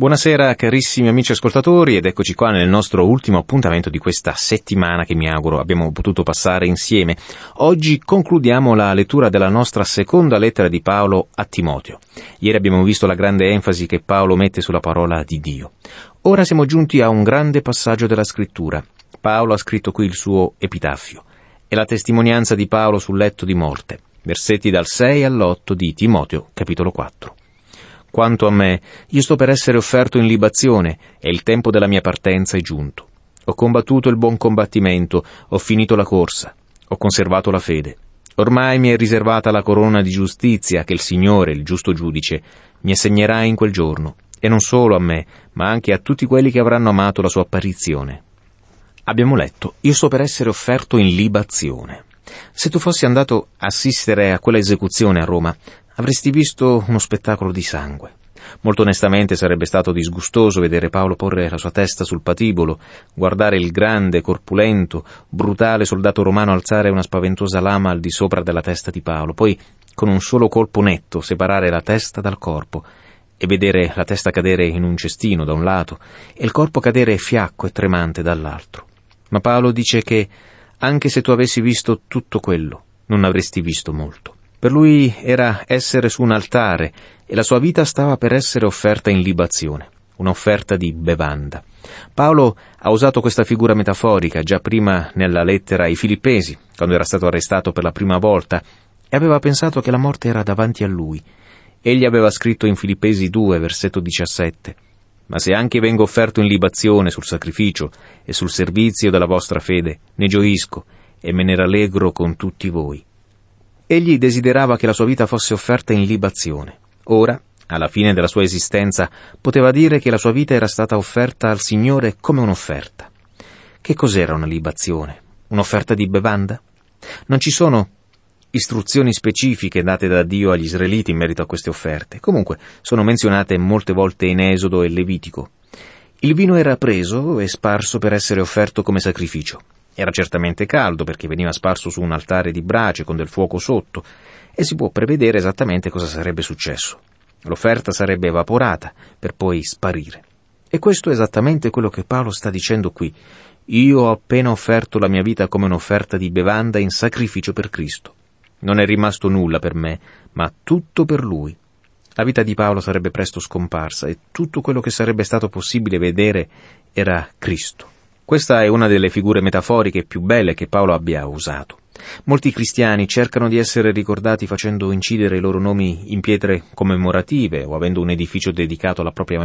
Buonasera carissimi amici ascoltatori ed eccoci qua nel nostro ultimo appuntamento di questa settimana che mi auguro abbiamo potuto passare insieme. Oggi concludiamo la lettura della nostra seconda lettera di Paolo a Timoteo. Ieri abbiamo visto la grande enfasi che Paolo mette sulla parola di Dio. Ora siamo giunti a un grande passaggio della scrittura. Paolo ha scritto qui il suo epitaffio. È la testimonianza di Paolo sul letto di morte. Versetti dal 6 all'8 di Timoteo, capitolo 4. Quanto a me, io sto per essere offerto in libazione e il tempo della mia partenza è giunto. Ho combattuto il buon combattimento, ho finito la corsa, ho conservato la fede. Ormai mi è riservata la corona di giustizia che il Signore, il giusto giudice, mi assegnerà in quel giorno, e non solo a me, ma anche a tutti quelli che avranno amato la sua apparizione. Abbiamo letto, io sto per essere offerto in libazione. Se tu fossi andato a assistere a quella esecuzione a Roma, avresti visto uno spettacolo di sangue. Molto onestamente sarebbe stato disgustoso vedere Paolo porre la sua testa sul patibolo, guardare il grande, corpulento, brutale soldato romano alzare una spaventosa lama al di sopra della testa di Paolo, poi con un solo colpo netto separare la testa dal corpo e vedere la testa cadere in un cestino da un lato e il corpo cadere fiacco e tremante dall'altro. Ma Paolo dice che anche se tu avessi visto tutto quello, non avresti visto molto. Per lui era essere su un altare e la sua vita stava per essere offerta in libazione, un'offerta di bevanda. Paolo ha usato questa figura metaforica già prima nella lettera ai Filippesi, quando era stato arrestato per la prima volta e aveva pensato che la morte era davanti a lui. Egli aveva scritto in Filippesi 2, versetto 17, «Ma se anche vengo offerto in libazione sul sacrificio e sul servizio della vostra fede, ne gioisco e me ne rallegro con tutti voi». Egli desiderava che la sua vita fosse offerta in libazione. Ora, alla fine della sua esistenza, poteva dire che la sua vita era stata offerta al Signore come un'offerta. Che cos'era una libazione? Un'offerta di bevanda? Non ci sono istruzioni specifiche date da Dio agli israeliti in merito a queste offerte. Comunque, sono menzionate molte volte in Esodo e Levitico. Il vino era preso e sparso per essere offerto come sacrificio. Era certamente caldo perché veniva sparso su un altare di brace con del fuoco sotto e si può prevedere esattamente cosa sarebbe successo. L'offerta sarebbe evaporata per poi sparire. E questo è esattamente quello che Paolo sta dicendo qui. Io ho appena offerto la mia vita come un'offerta di bevanda in sacrificio per Cristo. Non è rimasto nulla per me, ma tutto per Lui. La vita di Paolo sarebbe presto scomparsa e tutto quello che sarebbe stato possibile vedere era Cristo. Questa è una delle figure metaforiche più belle che Paolo abbia usato. Molti cristiani cercano di essere ricordati facendo incidere i loro nomi in pietre commemorative o avendo un edificio dedicato alla propria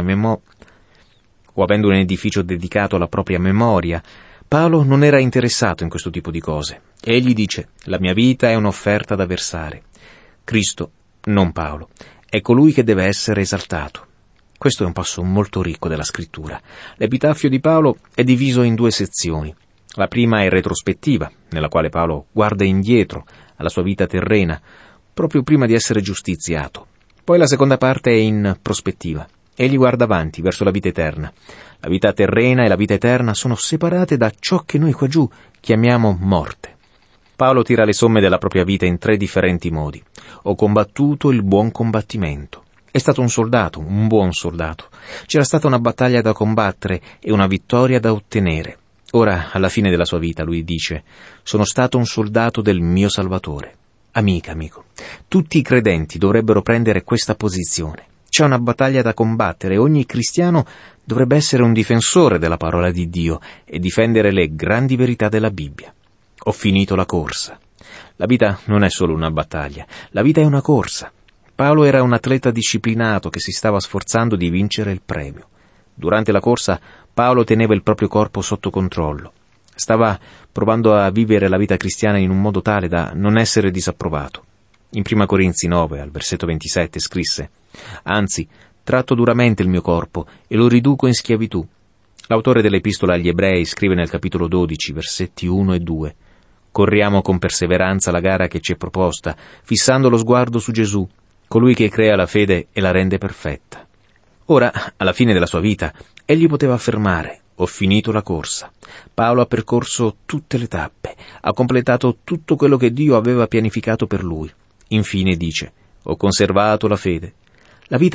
memoria. Paolo non era interessato in questo tipo di cose. Egli dice, la mia vita è un'offerta da versare. Cristo, non Paolo, è colui che deve essere esaltato. Questo è un passo molto ricco della scrittura. L'epitaffio di Paolo è diviso in due sezioni. La prima è retrospettiva, nella quale Paolo guarda indietro alla sua vita terrena, proprio prima di essere giustiziato. Poi la seconda parte è in prospettiva. Egli guarda avanti, verso la vita eterna. La vita terrena e la vita eterna sono separate da ciò che noi qua giù chiamiamo morte. Paolo tira le somme della propria vita in 3 differenti modi. Ho combattuto il buon combattimento. È stato un soldato, un buon soldato. C'era stata una battaglia da combattere e una vittoria da ottenere. Ora, alla fine della sua vita, lui dice, sono stato un soldato del mio Salvatore. Amico, tutti i credenti dovrebbero prendere questa posizione. C'è una battaglia da combattere e ogni cristiano dovrebbe essere un difensore della parola di Dio e difendere le grandi verità della Bibbia. Ho finito la corsa. La vita non è solo una battaglia, la vita è una corsa. Paolo era un atleta disciplinato che si stava sforzando di vincere il premio. Durante la corsa Paolo teneva il proprio corpo sotto controllo. Stava provando a vivere la vita cristiana in un modo tale da non essere disapprovato. In 1 Corinzi 9, al versetto 27, scrisse: «Anzi, tratto duramente il mio corpo e lo riduco in schiavitù». L'autore dell'Epistola agli Ebrei scrive nel capitolo 12, versetti 1 e 2: «Corriamo con perseveranza la gara che ci è proposta, fissando lo sguardo su Gesù, colui che crea la fede e la rende perfetta». Ora, alla fine della sua vita, egli poteva affermare: «Ho finito la corsa». Paolo ha percorso tutte le tappe, ha completato tutto quello che Dio aveva pianificato per lui. Infine dice: «Ho conservato la fede». La vita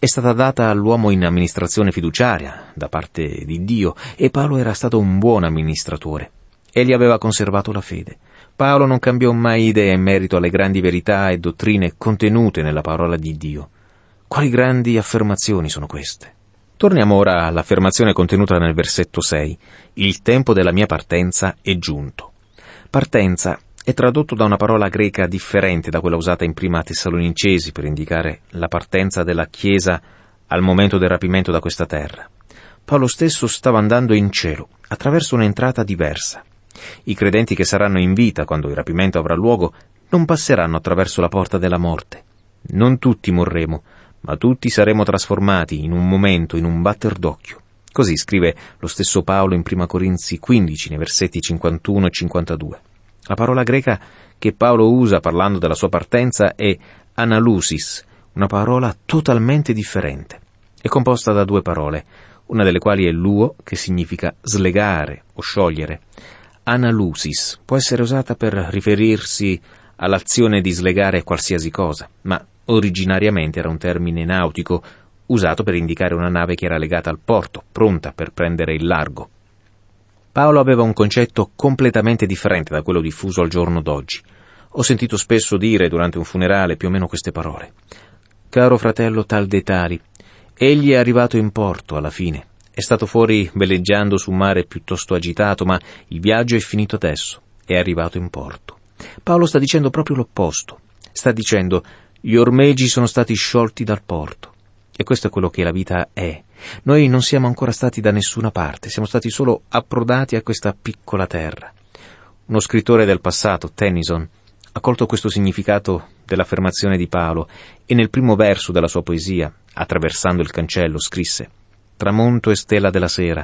è stata data all'uomo in amministrazione fiduciaria da parte di Dio, e Paolo era stato un buon amministratore. Egli aveva conservato la fede. Paolo non cambiò mai idea in merito alle grandi verità e dottrine contenute nella parola di Dio. Quali grandi affermazioni sono queste? Torniamo ora all'affermazione contenuta nel versetto 6. Il tempo della mia partenza è giunto. Partenza è tradotto da una parola greca differente da quella usata in prima Tessalonicesi per indicare la partenza della Chiesa al momento del rapimento da questa terra. Paolo stesso stava andando in cielo, attraverso un'entrata diversa. I credenti che saranno in vita quando il rapimento avrà luogo non passeranno attraverso la porta della morte. Non tutti morremo, ma tutti saremo trasformati in un momento, in un batter d'occhio. Così scrive lo stesso Paolo in 1 Corinzi 15, nei versetti 51 e 52. La parola greca che Paolo usa parlando della sua partenza è analusis, una parola totalmente differente. È composta da due parole, una delle quali è luo, che significa slegare o sciogliere. Analusis può essere usata per riferirsi all'azione di slegare qualsiasi cosa, ma originariamente era un termine nautico usato per indicare una nave che era legata al porto, pronta per prendere il largo. Paolo aveva un concetto completamente differente da quello diffuso al giorno d'oggi. Ho sentito spesso dire durante un funerale più o meno queste parole. Caro fratello tal dei tali, egli è arrivato in porto alla fine. È stato fuori veleggiando su un mare piuttosto agitato, ma il viaggio è finito adesso. È arrivato in porto. Paolo sta dicendo proprio l'opposto. Sta dicendo: gli ormeggi sono stati sciolti dal porto. E questo è quello che la vita è. Noi non siamo ancora stati da nessuna parte, siamo stati solo approdati a questa piccola terra. Uno scrittore del passato, Tennyson, ha colto questo significato dell'affermazione di Paolo e nel primo verso della sua poesia, Attraversando il cancello, scrisse: tramonto e stella della sera,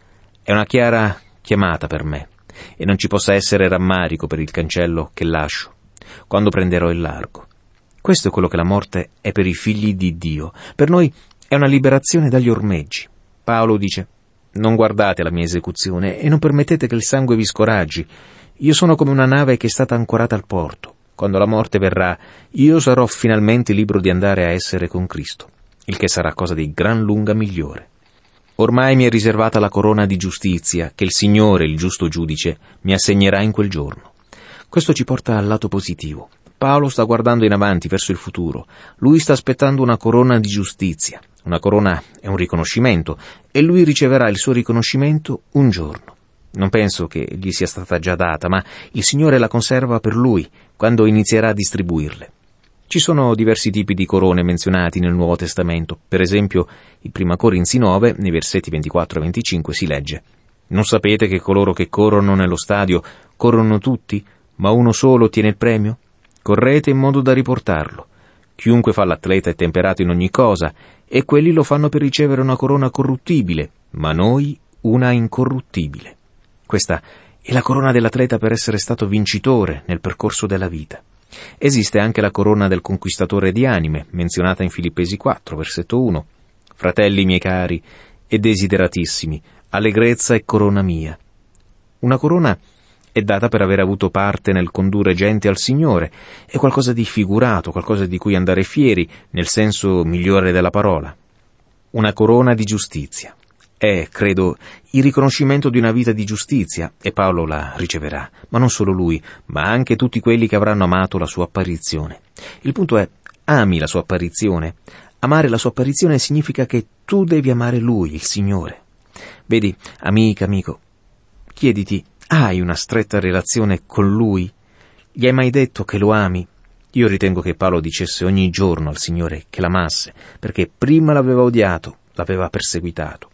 è una chiara chiamata per me, e non ci possa essere rammarico per il cancello che lascio, quando prenderò il largo. Questo è quello che la morte è per i figli di Dio. Per noi è una liberazione dagli ormeggi. Paolo dice: non guardate la mia esecuzione e non permettete che il sangue vi scoraggi. Io sono come una nave che è stata ancorata al porto. Quando la morte verrà, io sarò finalmente libero di andare a essere con Cristo, il che sarà cosa di gran lunga migliore. Ormai mi è riservata la corona di giustizia che il Signore, il giusto giudice, mi assegnerà in quel giorno. Questo ci porta al lato positivo. Paolo sta guardando in avanti verso il futuro. Lui sta aspettando una corona di giustizia. Una corona è un riconoscimento e lui riceverà il suo riconoscimento un giorno. Non penso che gli sia stata già data, ma il Signore la conserva per lui quando inizierà a distribuirle. Ci sono diversi tipi di corone menzionati nel Nuovo Testamento. Per esempio, in 1 Corinzi 9, nei versetti 24 e 25 si legge: non sapete che coloro che corrono nello stadio corrono tutti, ma uno solo ottiene il premio? Correte in modo da riportarlo. Chiunque fa l'atleta è temperato in ogni cosa, e quelli lo fanno per ricevere una corona corruttibile, ma noi una incorruttibile. Questa è la corona dell'atleta per essere stato vincitore nel percorso della vita. Esiste anche la corona del conquistatore di anime, menzionata in Filippesi 4, versetto 1. Fratelli miei cari e desideratissimi, allegrezza e corona mia. Una corona è data per aver avuto parte nel condurre gente al Signore. È qualcosa di figurato, qualcosa di cui andare fieri, nel senso migliore della parola. Una corona di giustizia. È, credo, il riconoscimento di una vita di giustizia, e Paolo la riceverà, ma non solo lui, ma anche tutti quelli che avranno amato la sua apparizione. Il punto è: ami la sua apparizione? Amare la sua apparizione significa che tu devi amare lui, il Signore. Vedi, amica, amico, chiediti: hai una stretta relazione con lui? Gli hai mai detto che lo ami? Io ritengo che Paolo dicesse ogni giorno al Signore che l'amasse, perché prima l'aveva odiato, l'aveva perseguitato.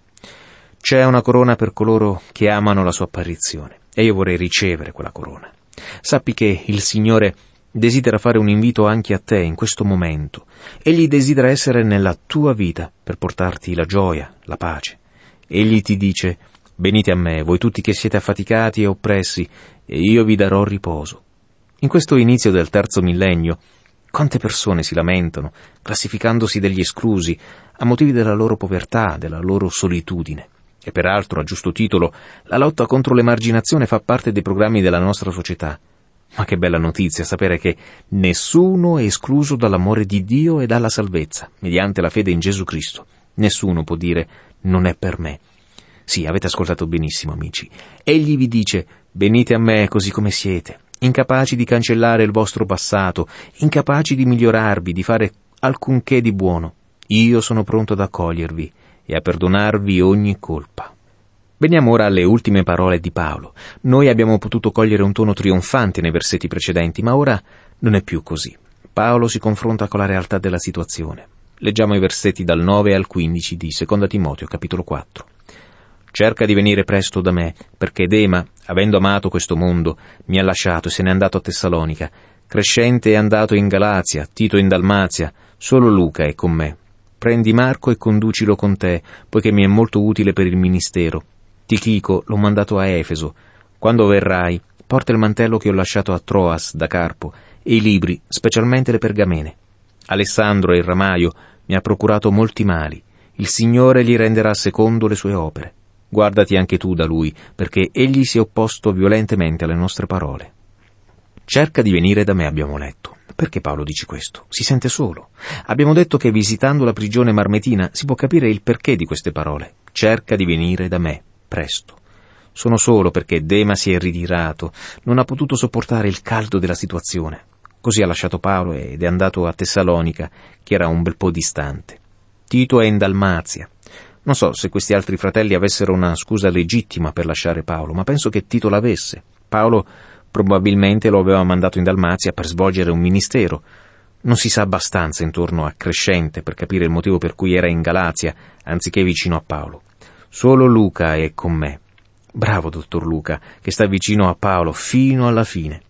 C'è una corona per coloro che amano la sua apparizione, e io vorrei ricevere quella corona. Sappi che il Signore desidera fare un invito anche a te in questo momento. Egli desidera essere nella tua vita per portarti la gioia, la pace. Egli ti dice: venite a me, voi tutti che siete affaticati e oppressi, e io vi darò riposo. In questo inizio del terzo millennio, quante persone si lamentano, classificandosi degli esclusi, a motivi della loro povertà, della loro solitudine. E peraltro, a giusto titolo, la lotta contro l'emarginazione fa parte dei programmi della nostra società. Ma che bella notizia sapere che nessuno è escluso dall'amore di Dio e dalla salvezza, mediante la fede in Gesù Cristo. Nessuno può dire non è per me. Sì, avete ascoltato benissimo, amici. Egli vi dice: venite a me così come siete, incapaci di cancellare il vostro passato, incapaci di migliorarvi, di fare alcunché di buono. Io sono pronto ad accogliervi e a perdonarvi ogni colpa. Veniamo ora alle ultime parole di Paolo. Noi abbiamo potuto cogliere un tono trionfante nei versetti precedenti, ma ora non è più così. Paolo si confronta con la realtà della situazione. Leggiamo i versetti dal 9 al 15 di 2 Timoteo, capitolo 4. Cerca di venire presto da me, perché Dema, avendo amato questo mondo, mi ha lasciato e se n'è andato a Tessalonica. Crescente è andato in Galazia, Tito in Dalmazia, solo Luca è con me. Prendi Marco e conducilo con te, poiché mi è molto utile per il ministero. Tichico l'ho mandato a Efeso. Quando verrai, porta il mantello che ho lasciato a Troas da Carpo e i libri, specialmente le pergamene. Alessandro il ramaio mi ha procurato molti mali. Il Signore gli renderà secondo le sue opere. Guardati anche tu da lui, perché egli si è opposto violentemente alle nostre parole. Cerca di venire da me, abbiamo letto. Perché Paolo dice questo? Si sente solo. Abbiamo detto che visitando la prigione marmetina si può capire il perché di queste parole. Cerca di venire da me, presto. Sono solo perché Dema si è ritirato, non ha potuto sopportare il caldo della situazione. Così ha lasciato Paolo ed è andato a Tessalonica, che era un bel po' distante. Tito è in Dalmazia. Non so se questi altri fratelli avessero una scusa legittima per lasciare Paolo, ma penso che Tito l'avesse. Paolo probabilmente lo aveva mandato in Dalmazia per svolgere un ministero. Non si sa abbastanza intorno a Crescente per capire il motivo per cui era in Galazia, anziché vicino a Paolo. Solo Luca è con me. Bravo, dottor Luca, che sta vicino a Paolo fino alla fine.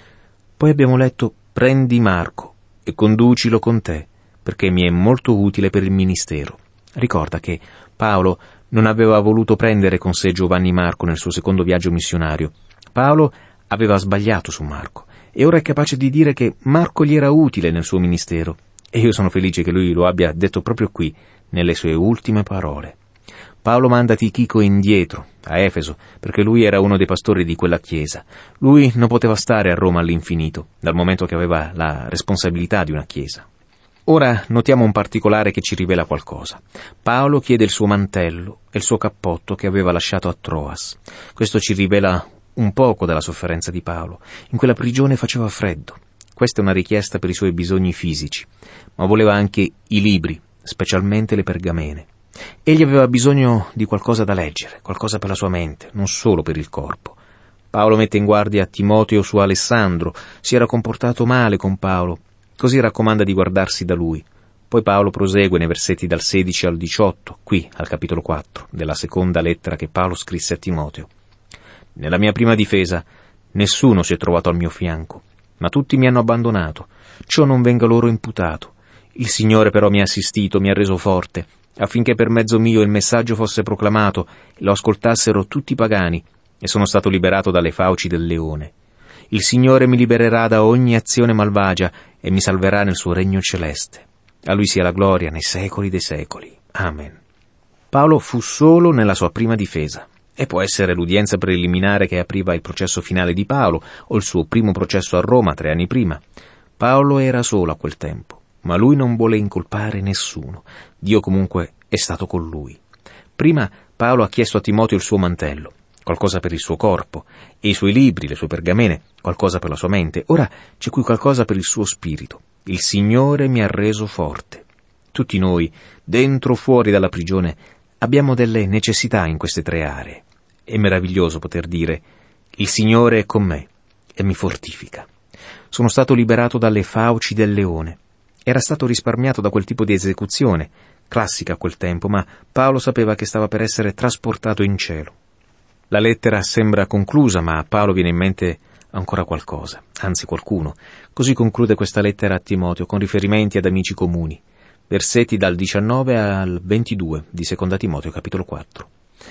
Poi abbiamo letto: prendi Marco e conducilo con te, perché mi è molto utile per il ministero. Ricorda che Paolo non aveva voluto prendere con sé Giovanni Marco nel suo secondo viaggio missionario. Paolo aveva sbagliato su Marco e ora è capace di dire che Marco gli era utile nel suo ministero. E io sono felice che lui lo abbia detto proprio qui, nelle sue ultime parole. Paolo manda Tichico indietro, a Efeso, perché lui era uno dei pastori di quella chiesa. Lui non poteva stare a Roma all'infinito, dal momento che aveva la responsabilità di una chiesa. Ora notiamo un particolare che ci rivela qualcosa. Paolo chiede il suo mantello e il suo cappotto che aveva lasciato a Troas. Questo ci rivela un poco della sofferenza di Paolo. In quella prigione faceva freddo. Questa è una richiesta per i suoi bisogni fisici, ma voleva anche i libri, specialmente le pergamene. Egli aveva bisogno di qualcosa da leggere, qualcosa per la sua mente, non solo per il corpo. Paolo mette in guardia Timoteo su Alessandro, si era comportato male con Paolo, così raccomanda di guardarsi da lui. Poi Paolo prosegue nei versetti dal 16 al 18, qui al capitolo 4, della seconda lettera che Paolo scrisse a Timoteo. Nella mia prima difesa nessuno si è trovato al mio fianco, ma tutti mi hanno abbandonato. Ciò non venga loro imputato. Il Signore però mi ha assistito, mi ha reso forte, affinché per mezzo mio il messaggio fosse proclamato e lo ascoltassero tutti i pagani, e sono stato liberato dalle fauci del leone. Il Signore mi libererà da ogni azione malvagia e mi salverà nel suo regno celeste. A Lui sia la gloria nei secoli dei secoli. Amen. Paolo fu solo nella sua prima difesa. E può essere l'udienza preliminare che apriva il processo finale di Paolo, o il suo primo processo a Roma 3 anni prima. Paolo era solo a quel tempo, ma lui non vuole incolpare nessuno. Dio comunque è stato con lui. Prima Paolo ha chiesto a Timoteo il suo mantello, qualcosa per il suo corpo, e i suoi libri, le sue pergamene, qualcosa per la sua mente. Ora c'è qui qualcosa per il suo spirito. Il Signore mi ha reso forte. Tutti noi, dentro o fuori dalla prigione, abbiamo delle necessità in queste 3 aree. È meraviglioso poter dire: il Signore è con me e mi fortifica. Sono stato liberato dalle fauci del leone. Era stato risparmiato da quel tipo di esecuzione, classica a quel tempo, ma Paolo sapeva che stava per essere trasportato in cielo. La lettera sembra conclusa, ma a Paolo viene in mente ancora qualcosa, anzi qualcuno. Così conclude questa lettera a Timoteo con riferimenti ad amici comuni. Versetti dal 19 al 22 di 2 Timoteo, capitolo 4.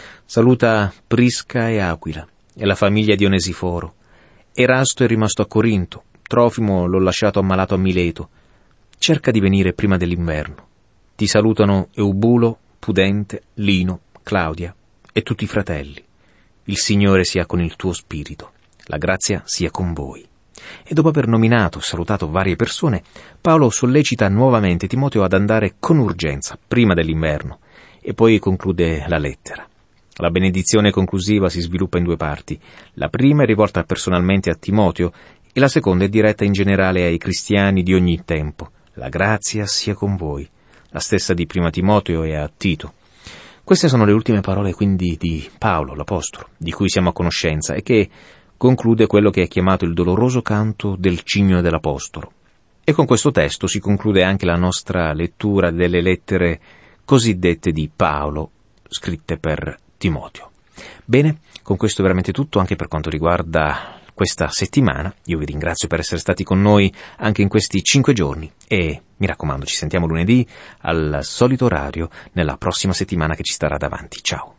Saluta Prisca e Aquila e la famiglia di Onesiforo. Erasto è rimasto a Corinto, Trofimo l'ho lasciato ammalato a Mileto. Cerca di venire prima dell'inverno. Ti salutano Eubulo, Pudente, Lino, Claudia e tutti i fratelli. Il Signore sia con il tuo spirito. La grazia sia con voi. E dopo aver nominato e salutato varie persone, Paolo sollecita nuovamente Timoteo ad andare con urgenza, prima dell'inverno, e poi conclude la lettera. La benedizione conclusiva si sviluppa in due parti. La prima è rivolta personalmente a Timoteo e la seconda è diretta in generale ai cristiani di ogni tempo. La grazia sia con voi. La stessa di prima Timoteo e a Tito. Queste sono le ultime parole quindi di Paolo, l'Apostolo, di cui siamo a conoscenza e che conclude quello che è chiamato il doloroso canto del cigno dell'Apostolo. E con questo testo si conclude anche la nostra lettura delle lettere cosiddette di Paolo, scritte per Timoteo. Bene, con questo è veramente tutto anche per quanto riguarda questa settimana. Io vi ringrazio per essere stati con noi anche in questi 5 giorni e mi raccomando, ci sentiamo lunedì al solito orario nella prossima settimana che ci starà davanti. Ciao!